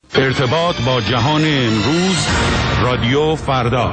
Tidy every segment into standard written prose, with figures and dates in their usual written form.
ارتباط با جهان امروز، رادیو فردا.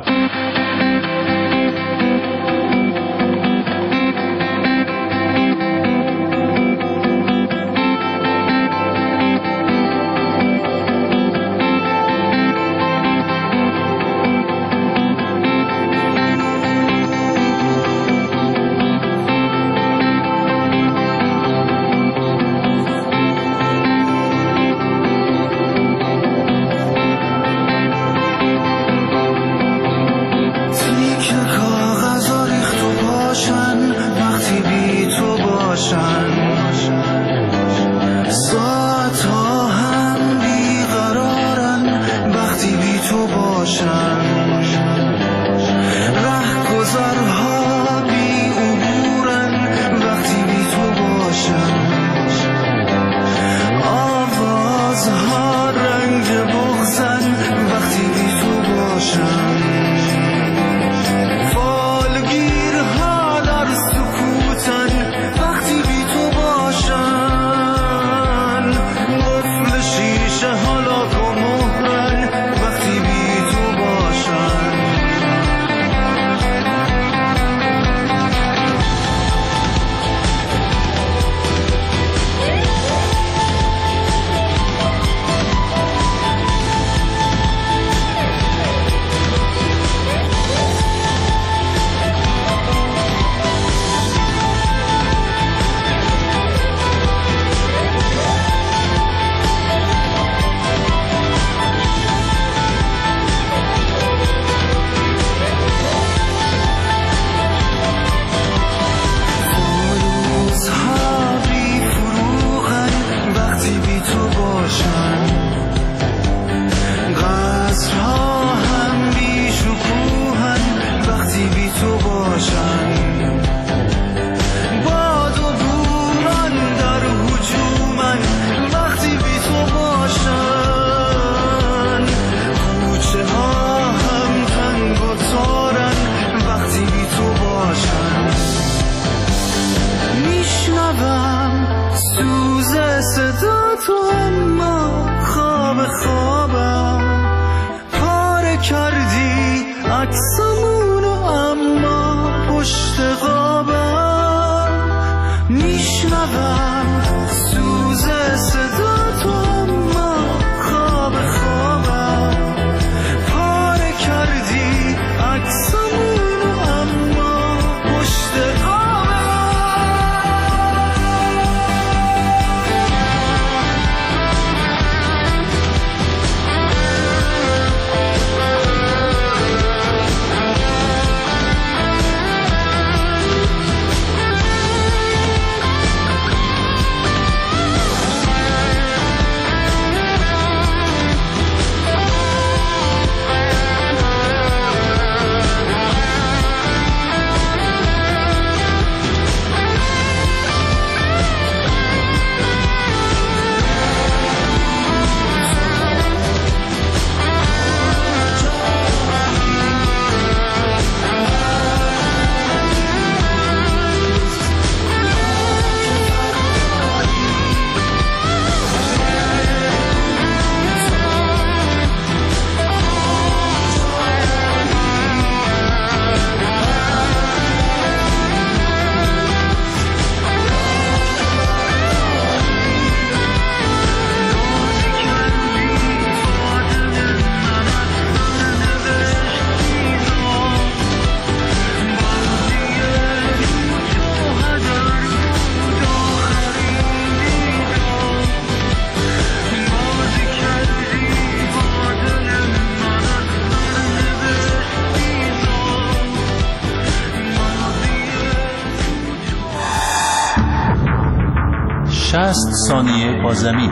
ثانیه با زمین.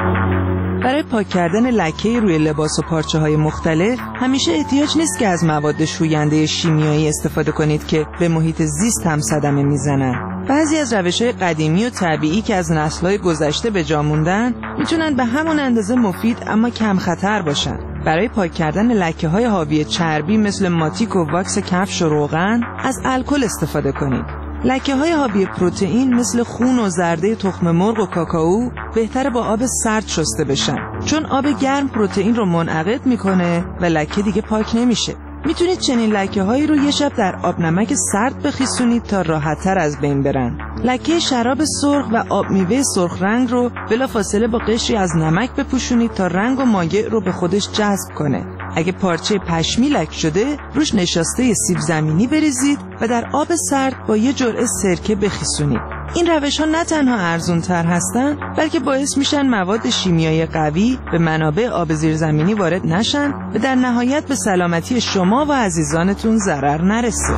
برای پاک کردن لکه روی لباس و پارچه‌های مختلف همیشه احتیاج نیست که از مواد شوینده شیمیایی استفاده کنید که به محیط زیست هم صدمه میزنن. بعضی از روش‌های قدیمی و طبیعی که از نسل‌های گذشته به جا موندن میتونن به همون اندازه مفید اما کم خطر باشن. برای پاک کردن لکه‌های حاوی چربی مثل ماتیک و واکس کفش و روغن از الکل استفاده کنید. لکه‌های حاوی پروتئین مثل خون و زرده تخم مرغ و کاکائو بهتره با آب سرد شسته بشن. چون آب گرم پروتئین رو منعقد میکنه و لکه دیگه پاک نمیشه. میتونید چنین لکه هایی رو یه شب در آب نمک سرد بخیسونید تا راحت‌تر از بین برن. لکه شراب سرخ و آب میوه سرخ رنگ رو بلافاصله با قشری از نمک بپوشونید تا رنگ و مایع رو به خودش جذب کنه. اگه پارچه پشمی لک شده، روش نشاسته سیب زمینی بریزید و در آب سرد با یه جرعه سرکه بخیسونید. این روش ها نه تنها ارزون تر هستن، بلکه باعث میشن مواد شیمیایی قوی به منابع آب زیرزمینی وارد نشن و در نهایت به سلامتی شما و عزیزانتون ضرر نرسه.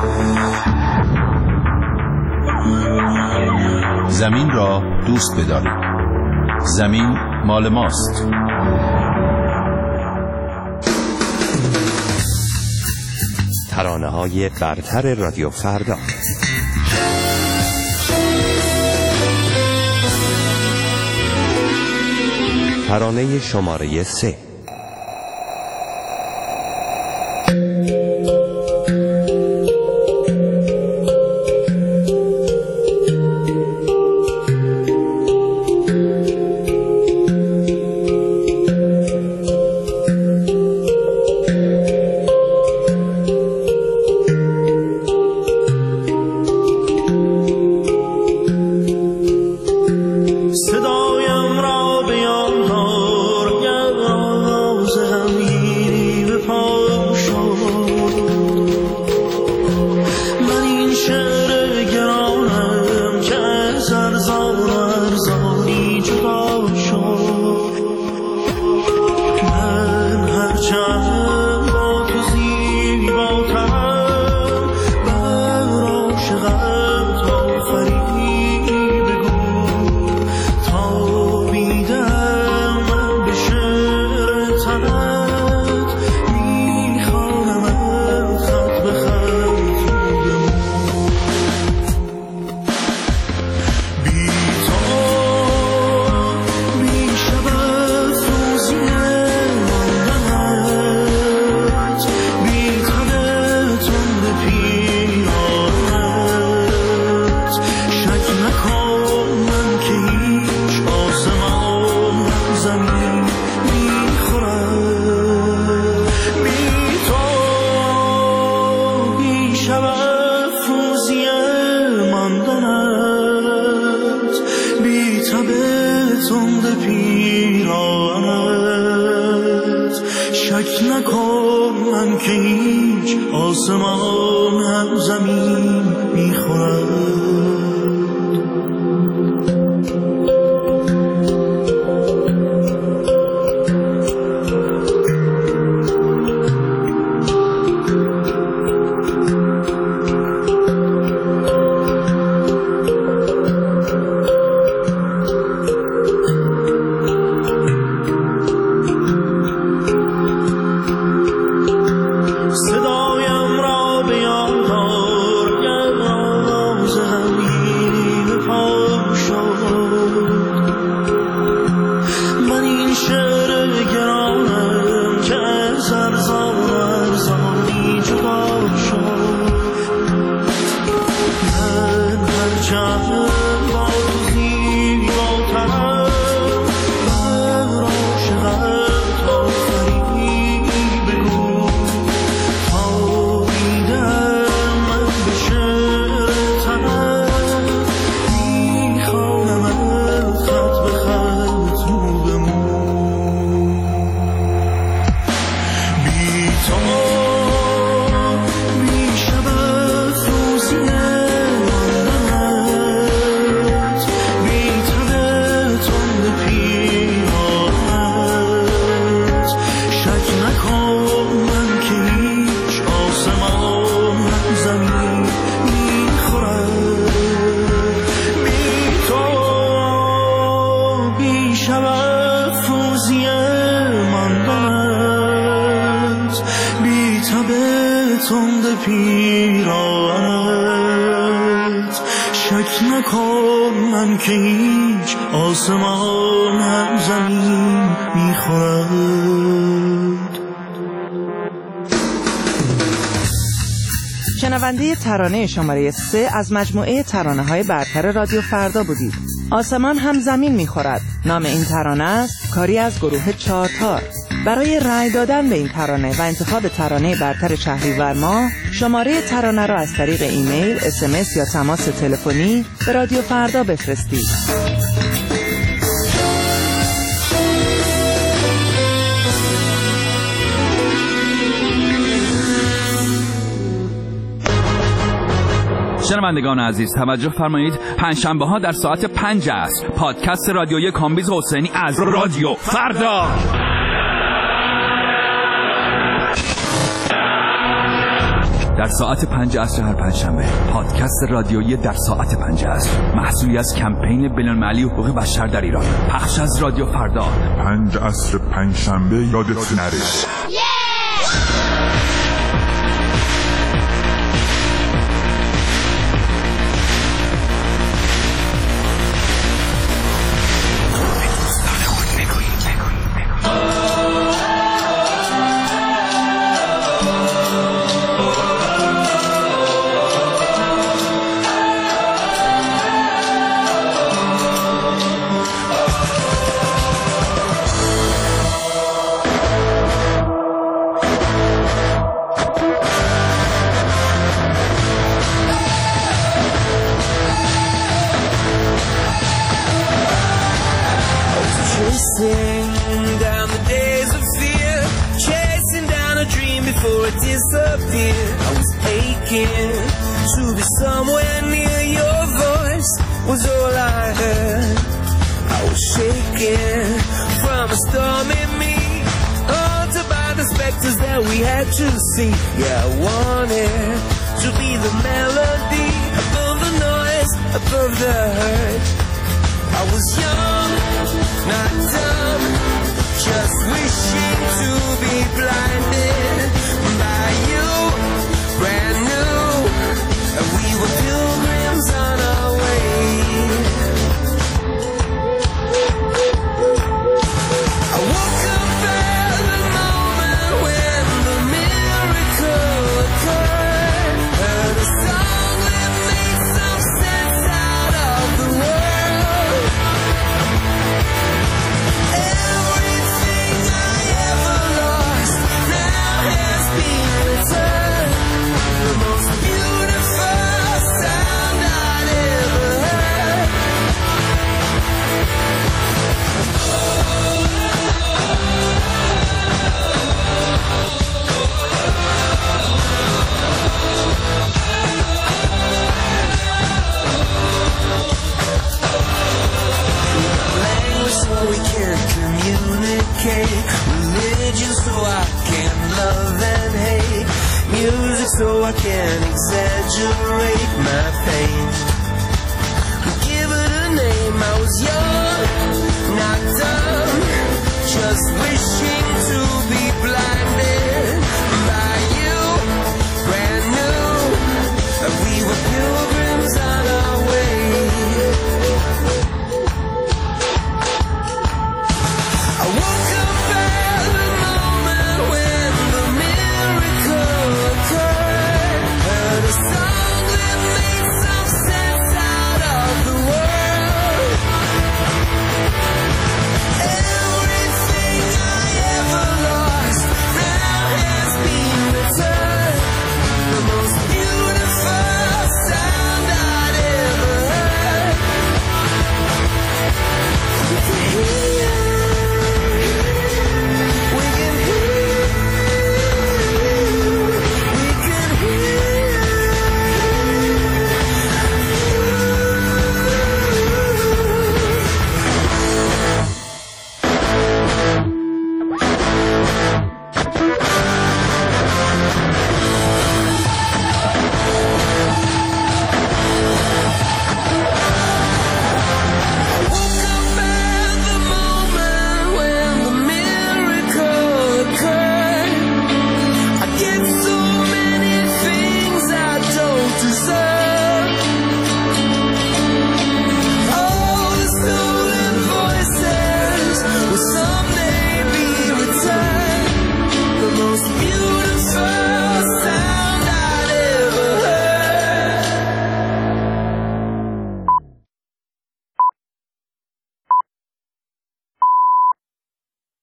زمین را دوست بدارید. زمین مال ماست. ترانه‌های برتر رادیو فردا. ترانه شماره 3. شک نکن من که هیچ آسمان هم زمین میخورد. شک نکن من که هیچ آسمان هم زمین میخورد. شنونده ترانه شماره 3 از مجموعه ترانه‌های برتر رادیو فردا بودید. آسمان هم زمین میخورد نام این ترانه است، کاری از گروه چارتار. برای رأی دادن به این ترانه و انتخاب ترانه برتر شهریور ماه شماره ترانه را از طریق ایمیل، SMS یا تماس تلفنی به رادیو فردا بفرستید. شنوندگان عزیز توجه فرمایید، پنجشنبه ها در ساعت 5 است پادکست رادیویی کامبیز حسینی از رادیو فردا. در ساعت 5 عصر هر پنجشنبه پادکست رادیویی در ساعت 5 عصر، محصولی از کمپین بین‌المللی حقوق بشر در ایران، پخش از رادیو فردا. 5 عصر پنجشنبه یادت نره. Yeah, I wanted to be the melody above the noise, above the hurt. I was young, not dumb, just wishing to be blinded by you, brand new. We were pilgrims on our way. I woke up at the moment when the miracle occurred. Heard a song that made some sense out of the world. Everything I ever lost now has been returned. The most beautiful sound I'd ever heard. Language so we can communicate, religion so I can love and hate, music so I can exaggerate my pain. Give it a name, I was young.